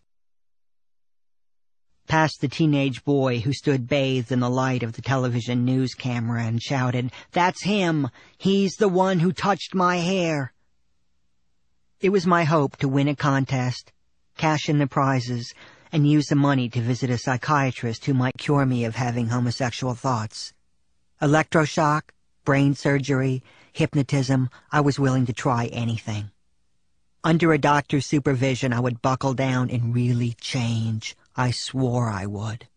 Past the teenage boy who stood bathed in the light of the television news camera and shouted, "That's him! He's the one who touched my hair!" It was my hope to win a contest, cash in the prizes, and use the money to visit a psychiatrist who might cure me of having homosexual thoughts. Electroshock, brain surgery, hypnotism, I was willing to try anything. Under a doctor's supervision, I would buckle down and really change. I swore I would.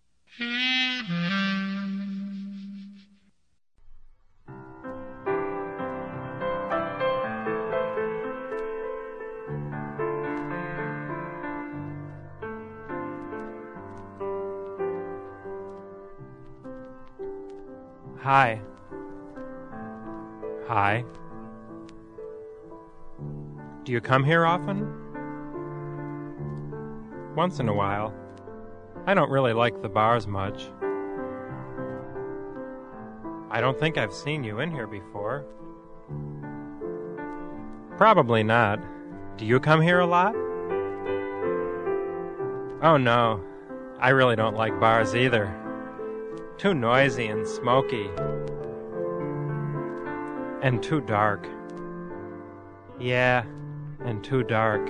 Hi. Hi. Do you come here often? Once in a while. I don't really like the bars much. I don't think I've seen you in here before. Probably not. Do you come here a lot? Oh no, I really don't like bars either. Too noisy and smoky. And too dark. Yeah, and too dark.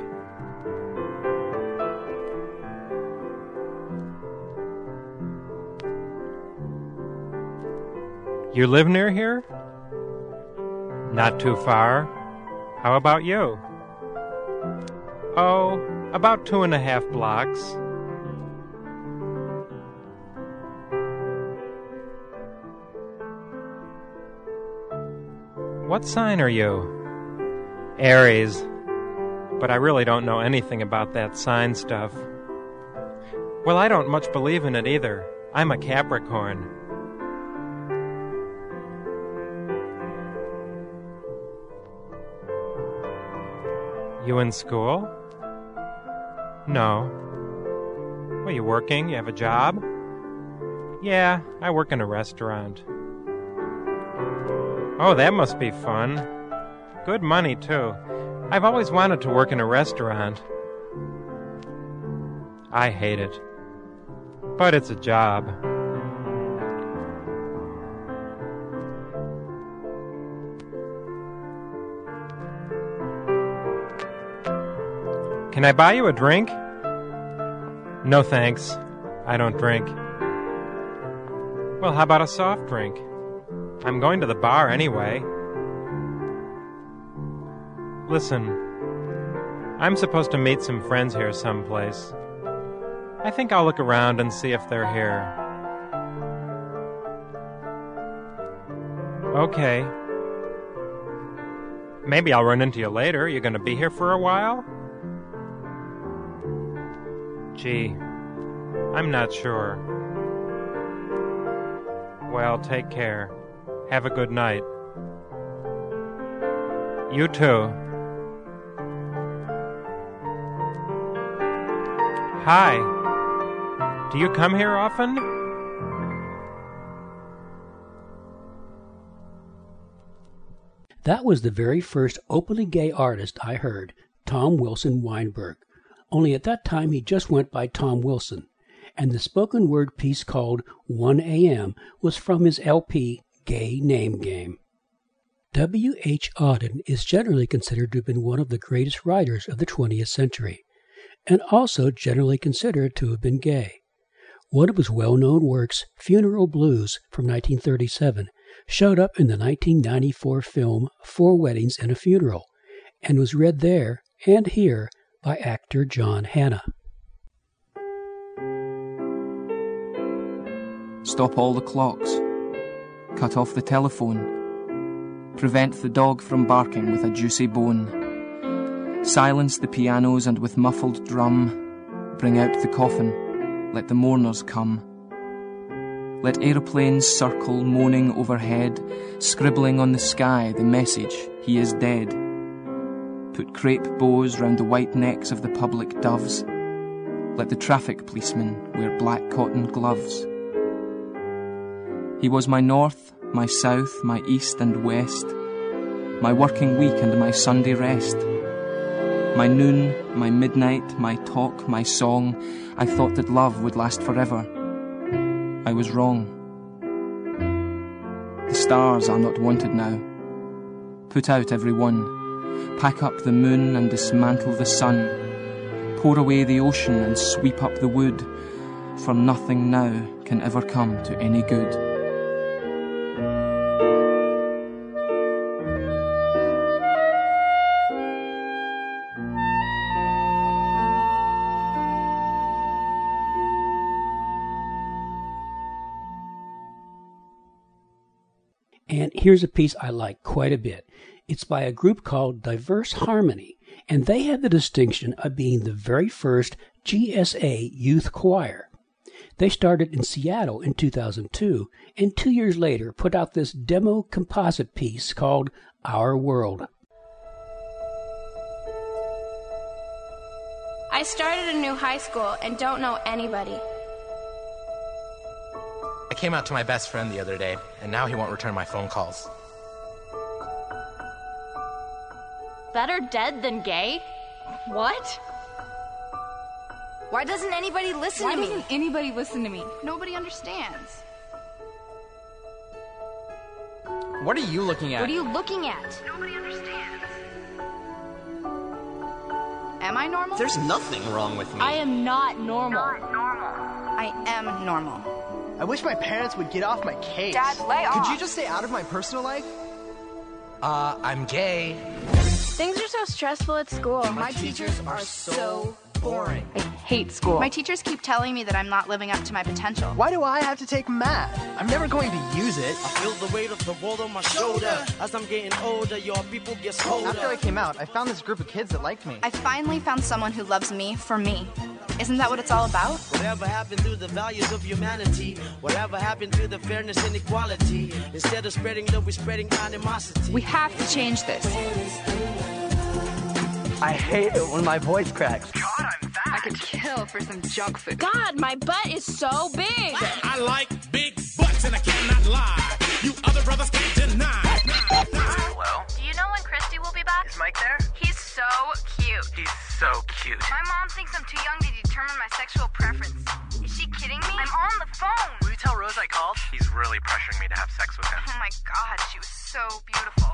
You live near here? Not too far. How about you? Oh, about two and a half blocks. What sign are you? Aries. But I really don't know anything about that sign stuff. Well, I don't much believe in it either. I'm a Capricorn. You in school? No. Well, you working? You have a job? Yeah, I work in a restaurant. Oh, that must be fun. Good money, too. I've always wanted to work in a restaurant. I hate it. But it's a job. Can I buy you a drink? No thanks. I don't drink. Well, how about a soft drink? I'm going to the bar anyway. Listen, I'm supposed to meet some friends here someplace. I think I'll look around and see if they're here. Okay. Maybe I'll run into you later. You gonna be here for a while? Gee, I'm not sure. Well, take care. Have a good night. You too. Hi. Do you come here often? That was the very first openly gay artist I heard, Tom Wilson Weinberg. Only at that time he just went by Tom Wilson, and the spoken word piece called one A M was from his L P Gay Name Game. W H Auden is generally considered to have been one of the greatest writers of the twentieth century, and also generally considered to have been gay. One of his well-known works, Funeral Blues from nineteen thirty-seven, showed up in the nineteen ninety-four film Four Weddings and a Funeral, and was read there and here by actor John Hannah. Stop all the clocks. Cut off the telephone. Prevent the dog from barking with a juicy bone. Silence the pianos and with muffled drum, bring out the coffin, let the mourners come. Let aeroplanes circle moaning overhead, scribbling on the sky the message, he is dead. Put crepe bows round the white necks of the public doves. Let the traffic policemen wear black cotton gloves. He was my north, my south, my east and west, my working week and my Sunday rest. My noon, my midnight, my talk, my song, I thought that love would last forever. I was wrong. The stars are not wanted now. Put out every one. Pack up the moon and dismantle the sun. Pour away the ocean and sweep up the wood, for nothing now can ever come to any good. And here's a piece I like quite a bit. It's by a group called Diverse Harmony, and they have the distinction of being the very first G S A youth choir. They started in Seattle in two thousand two, and two years later put out this demo composite piece called Our World. I started a new high school and don't know anybody. I came out to my best friend the other day, and now he won't return my phone calls. Better dead than gay? What? Why doesn't anybody listen Why to me? doesn't anybody listen to me? Nobody understands. What are you looking at? What are you looking at? Nobody understands. Am I normal? There's nothing wrong with me. I am not normal. I am normal. I wish my parents would get off my case. Dad, lay off. Could you just stay out of my personal life? Uh, I'm gay. Things are so stressful at school. My, my teachers, teachers are so boring. I hate school. My teachers keep telling me that I'm not living up to my potential. Why do I have to take math? I'm never going to use it. I feel the weight of the world on my shoulder. As I'm getting older, your people get colder. After I came out, I found this group of kids that liked me. I finally found someone who loves me for me. Isn't that what it's all about? Whatever happened to the values of humanity? Whatever happened to the fairness and equality? Instead of spreading love, we're spreading animosity. We have to change this. I hate it when my voice cracks. God, I'm fat. I could kill for some junk food. God, my butt is so big. I like big butts and I cannot lie. You other brothers can't deny. Hello? Do you know when Christy will be back? Is Mike there? He's so cute. He's so cute. My mom thinks I'm too young to determine my sexual preference. Is she kidding me? I'm on the phone. Will you tell Rose I called? He's really pressuring me to have sex with him. Oh my God, she was so beautiful.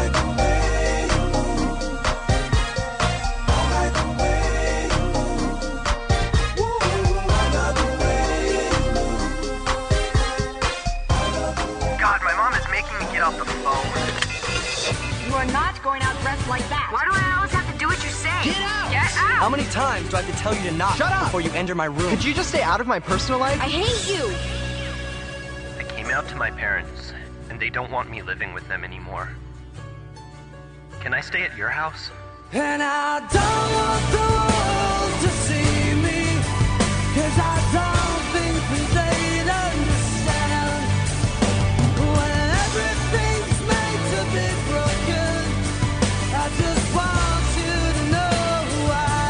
God, my mom is making me get off the phone. You are not going out dressed like that. Why do I always have to do what you say? Get out! Get out! How many times do I have to tell you to knock Shut up! before you enter my room? Could you just stay out of my personal life? I hate you. I came out to my parents, and they don't want me living with them anymore. Can I stay at your house? And I don't want the world to see me, 'cause I don't think that they'd understand. When everything's made to be broken, I just want you to know who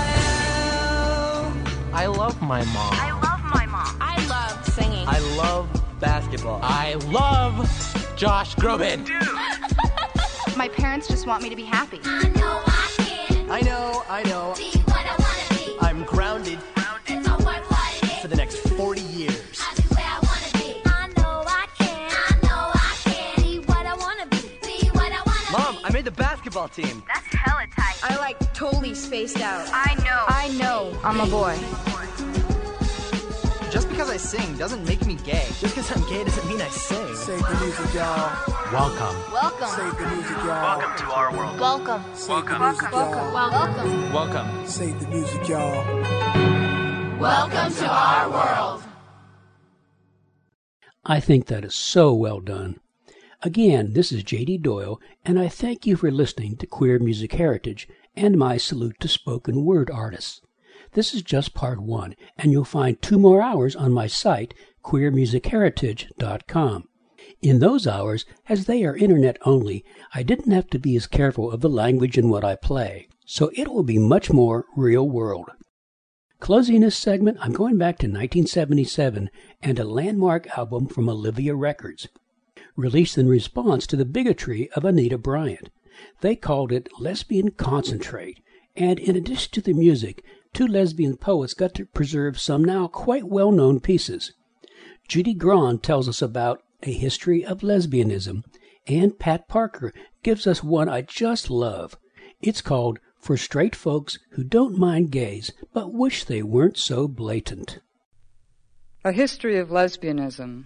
I am. I love my mom. I love my mom. I love singing. I love basketball. I love Josh Groban. My parents just want me to be happy. I know I can. I know, I know. Be what I wanna be. I'm grounded It's all worth what it is. for the next forty years. I be where I wanna be. I know I can. I know I can. Be what I wanna be. Be what I wanna made the basketball team. That's hella tight. I like totally spaced out. I know. I know I'm a boy. Just because I sing doesn't make me gay. Just because I'm gay doesn't mean I sing. Save the music, y'all. Welcome. Welcome. Save the music, y'all. Welcome to our world. Welcome. Save the Welcome. music, y'all. Welcome. Welcome. Save the music, y'all. Welcome to our world. I think that is so well done. Again, this is J D Doyle, and I thank you for listening to Queer Music Heritage and my salute to spoken word artists. This is just part one, and you'll find two more hours on my site, queer music heritage dot com. In those hours, as they are internet only, I didn't have to be as careful of the language in what I play, so it will be much more real world. Closing this segment, I'm going back to nineteen seventy-seven and a landmark album from Olivia Records, released in response to the bigotry of Anita Bryant. They called it Lesbian Concentrate, and in addition to the music, two lesbian poets got to preserve some now quite well-known pieces. Judy Grahn tells us about A History of Lesbianism, and Pat Parker gives us one I just love. It's called For Straight Folks Who Don't Mind Gays, but Wish They Weren't So Blatant. A History of Lesbianism.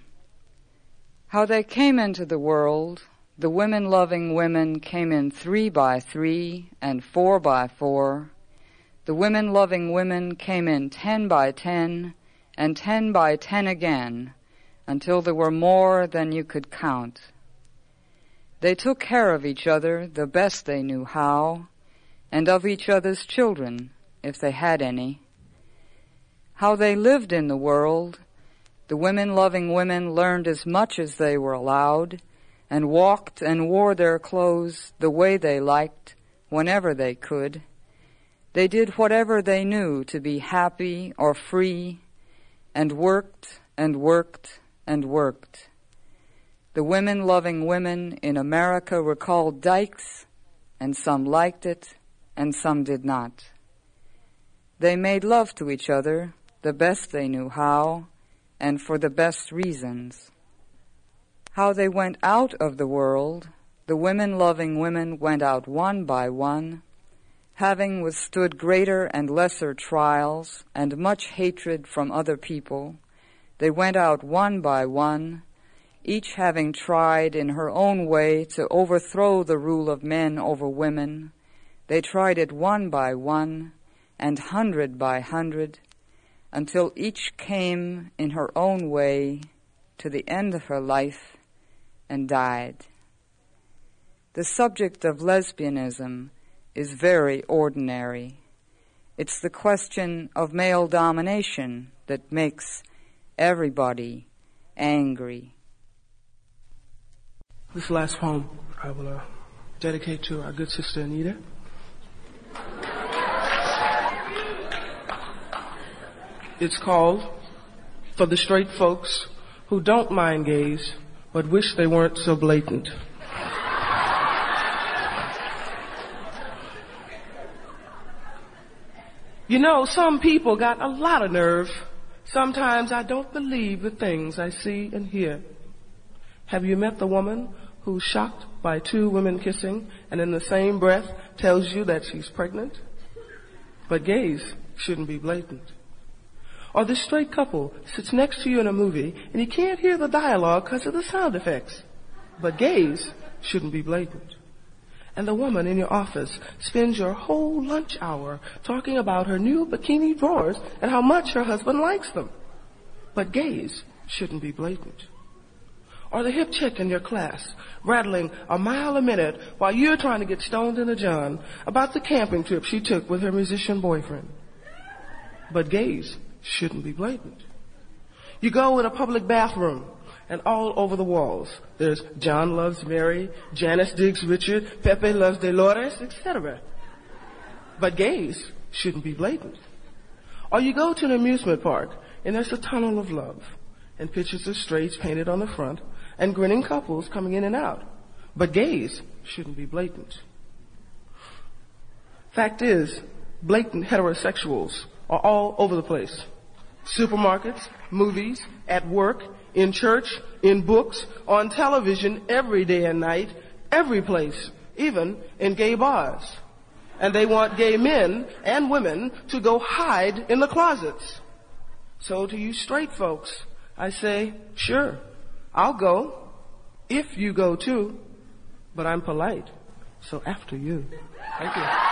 How they came into the world, the women-loving women came in three by three and four by four. The women-loving women came in ten by ten and ten by ten again, until there were more than you could count. They took care of each other the best they knew how, and of each other's children, if they had any. How they lived in the world, the women-loving women learned as much as they were allowed, and walked and wore their clothes the way they liked, whenever they could. They did whatever they knew to be happy or free, and worked and worked and worked. The women-loving women in America were called dykes, and some liked it, and some did not. They made love to each other the best they knew how, and for the best reasons. How they went out of the world, the women-loving women went out one by one, having withstood greater and lesser trials and much hatred from other people. They went out one by one, each having tried in her own way to overthrow the rule of men over women. They tried it one by one and hundred by hundred, until each came in her own way to the end of her life and died. The subject of lesbianism is very ordinary. It's the question of male domination that makes everybody angry. This last poem I will uh, dedicate to our good sister Anita. It's called For the Straight Folks Who Don't Mind Gays, but Wish They Weren't So Blatant. You know, some people got a lot of nerve. Sometimes I don't believe the things I see and hear. Have you met the woman who's shocked by two women kissing and in the same breath tells you that she's pregnant? But gays shouldn't be blatant. Or the straight couple sits next to you in a movie and you can't hear the dialogue because of the sound effects. But gays shouldn't be blatant. And the woman in your office spends your whole lunch hour talking about her new bikini drawers and how much her husband likes them. But gays shouldn't be blatant. Or the hip chick in your class rattling a mile a minute while you're trying to get stoned in a john about the camping trip she took with her musician boyfriend. But gays shouldn't be blatant. You go in a public bathroom, and all over the walls there's John loves Mary, Janice digs Richard, Pepe loves Dolores, et cetera. But gays shouldn't be blatant. Or you go to an amusement park, and there's a tunnel of love, and pictures of straights painted on the front, and grinning couples coming in and out. But gays shouldn't be blatant. Fact is, blatant heterosexuals are all over the place. Supermarkets, movies, at work, in church, in books, on television, every day and night, every place even in gay bars. And they want gay men and women to go hide in the closets. So to you straight folks, I say, sure, I'll go if you go too, but I'm polite, so after you. Thank you.